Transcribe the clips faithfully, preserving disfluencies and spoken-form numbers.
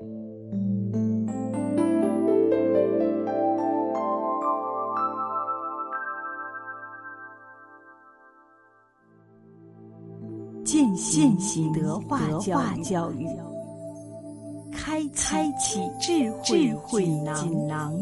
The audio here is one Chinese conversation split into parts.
践行德化教育，开启智慧锦囊。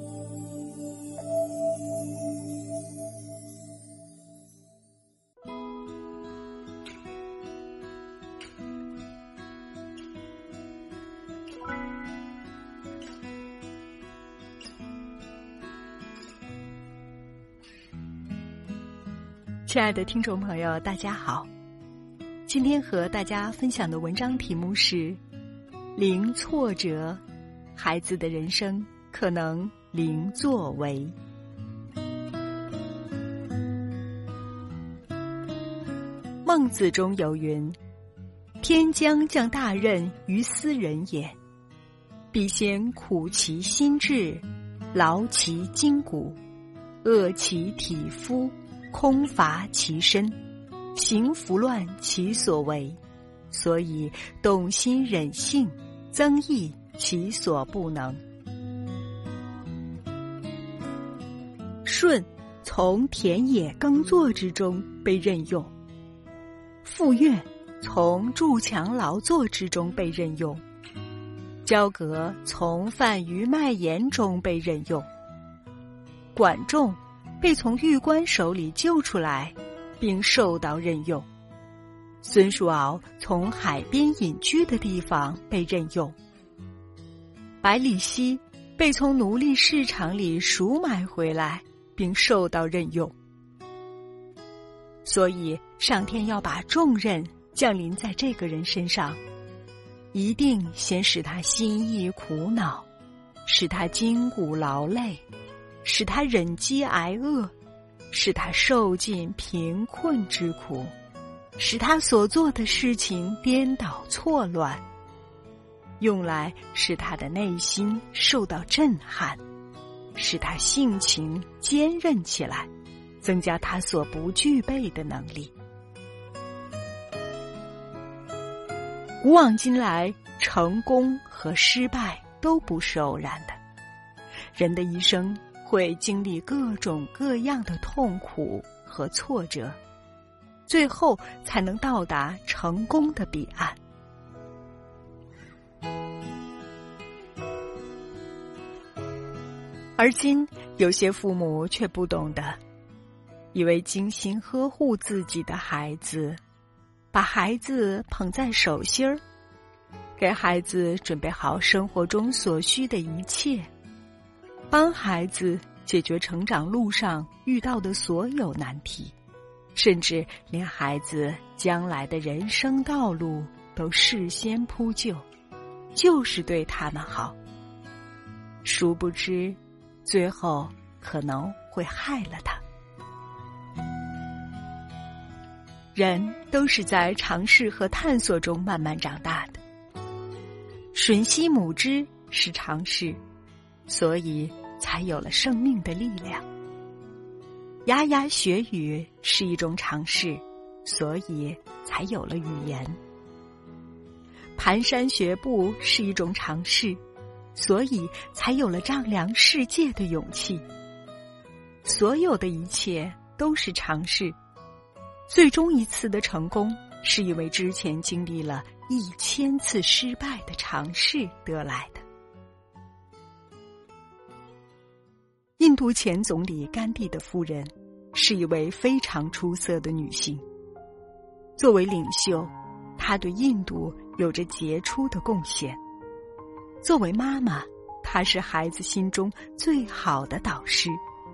亲爱的听众朋友，大家好。今天和大家分享的文章题目是零挫折，孩子的人生可能零作为。孟子中有云：天将降大任于斯人也，必先苦其心志，劳其筋骨，饿其体肤，空乏其身，行拂乱其所为，所以动心忍性，增益其所不能。舜从田野耕作之中被任用，傅说从筑墙劳作之中被任用，焦革从贩鱼卖盐中被任用，管仲被从狱官手里救出来并受到任用，孙叔敖从海边隐居的地方被任用，百里奚被从奴隶市场里赎买回来并受到任用。所以上天要把重任降临在这个人身上，一定先使他心意苦恼，使他筋骨劳累，使他忍饥挨饿，使他受尽贫困之苦，使他所做的事情颠倒错乱，用来使他的内心受到震撼，使他性情坚韧起来，增加他所不具备的能力。古往今来，成功和失败都不是偶然的，人的一生会经历各种各样的痛苦和挫折，最后才能到达成功的彼岸。而今有些父母却不懂得，以为精心呵护自己的孩子，把孩子捧在手心儿，给孩子准备好生活中所需的一切，帮孩子解决成长路上遇到的所有难题，甚至连孩子将来的人生道路都事先铺就，就是对他们好。殊不知，最后可能会害了他。人都是在尝试和探索中慢慢长大的。吮吸母汁是尝试，所以才有了生命的力量。牙牙学语是一种尝试，所以才有了语言。蹒跚学步是一种尝试，所以才有了丈量世界的勇气。所有的一切都是尝试，最终一次的成功是因为之前经历了一千次失败的尝试得来的。印度前总理甘地的夫人是一位非常出色的女性，作为领袖，她对印度有着杰出的贡献。作为妈妈，她是孩子心中最好的导师。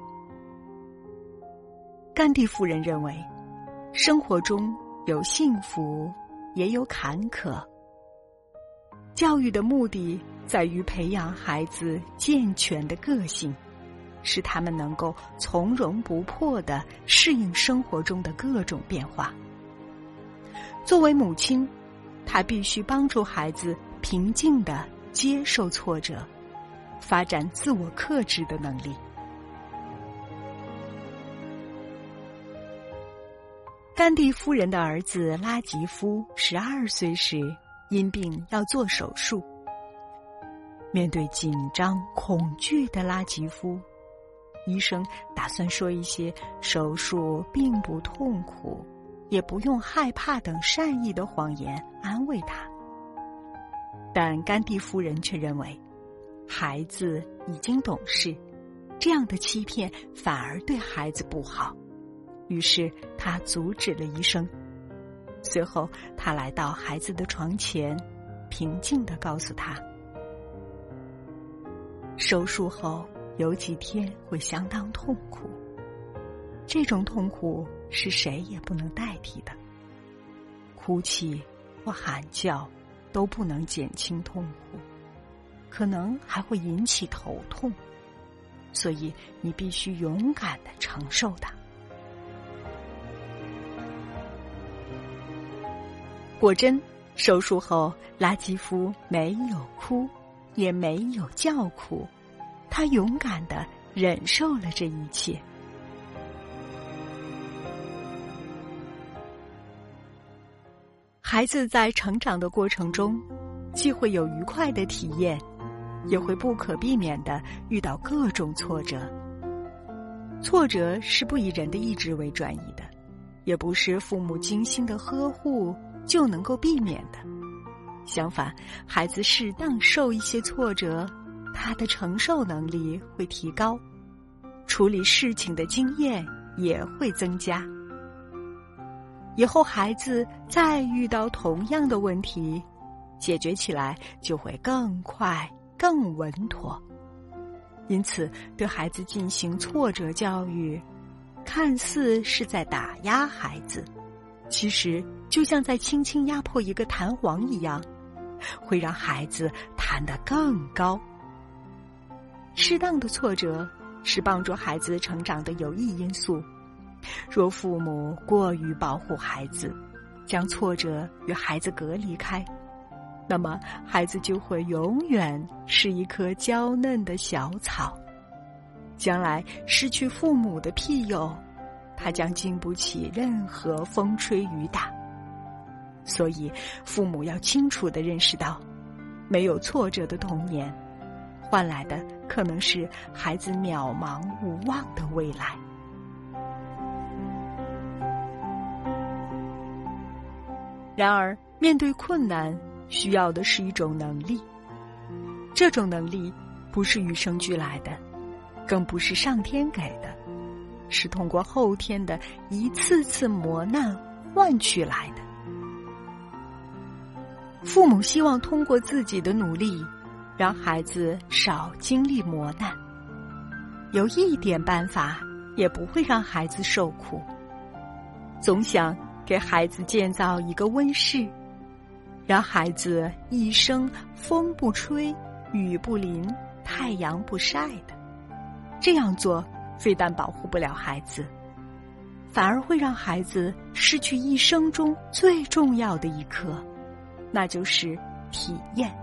甘地夫人认为，生活中有幸福，也有坎坷。教育的目的在于培养孩子健全的个性，使他们能够从容不迫地适应生活中的各种变化。作为母亲，她必须帮助孩子平静地接受挫折，发展自我克制的能力。甘地夫人的儿子拉吉夫十二岁时因病要做手术， 面对紧张恐惧的拉吉夫，医生打算说一些手术并不痛苦，也不用害怕等善意的谎言安慰他。但甘地夫人却认为，孩子已经懂事，这样的欺骗反而对孩子不好。于是他阻止了医生。随后他来到孩子的床前，平静地告诉他，手术后有几天会相当痛苦，这种痛苦是谁也不能代替的，哭泣或喊叫都不能减轻痛苦，可能还会引起头痛，所以你必须勇敢地承受它。果真，手术后拉基夫没有哭，也没有叫苦，他勇敢地忍受了这一切。孩子在成长的过程中，既会有愉快的体验，也会不可避免地遇到各种挫折。挫折是不以人的意志为转移的，也不是父母精心的呵护就能够避免的。相反，孩子适当受一些挫折，他的承受能力会提高，处理事情的经验也会增加。以后孩子再遇到同样的问题，解决起来就会更快更稳妥。因此对孩子进行挫折教育，看似是在打压孩子，其实就像在轻轻压迫一个弹簧一样，会让孩子弹得更高。适当的挫折是帮助孩子成长的有益因素。若父母过于保护孩子，将挫折与孩子隔离开，那么孩子就会永远是一棵娇嫩的小草。将来失去父母的庇佑，他将经不起任何风吹雨打。所以父母要清楚地认识到，没有挫折的童年，换来的可能是孩子渺茫无望的未来。然而，面对困难，需要的是一种能力。这种能力不是与生俱来的，更不是上天给的，是通过后天的一次次磨难换取来的。父母希望通过自己的努力，让孩子少经历磨难。有一点办法也不会让孩子受苦，总想给孩子建造一个温室，让孩子一生风不吹，雨不淋，太阳不晒的。这样做非但保护不了孩子，反而会让孩子失去一生中最重要的一课，那就是体验。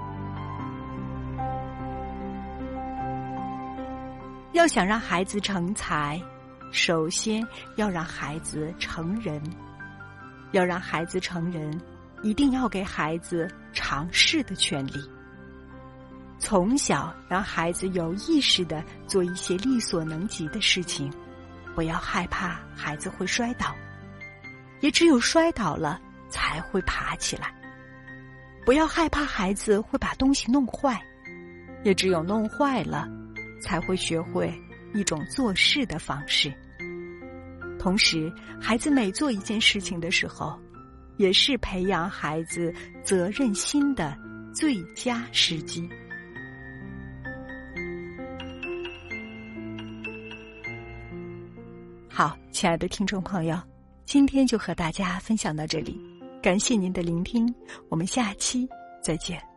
要想让孩子成才，首先要让孩子成人。要让孩子成人，一定要给孩子尝试的权利。从小让孩子有意识地做一些力所能及的事情，不要害怕孩子会摔倒，也只有摔倒了才会爬起来。不要害怕孩子会把东西弄坏，也只有弄坏了才会学会一种做事的方式。同时，孩子每做一件事情的时候，也是培养孩子责任心的最佳时机。好，亲爱的听众朋友，今天就和大家分享到这里，感谢您的聆听，我们下期再见。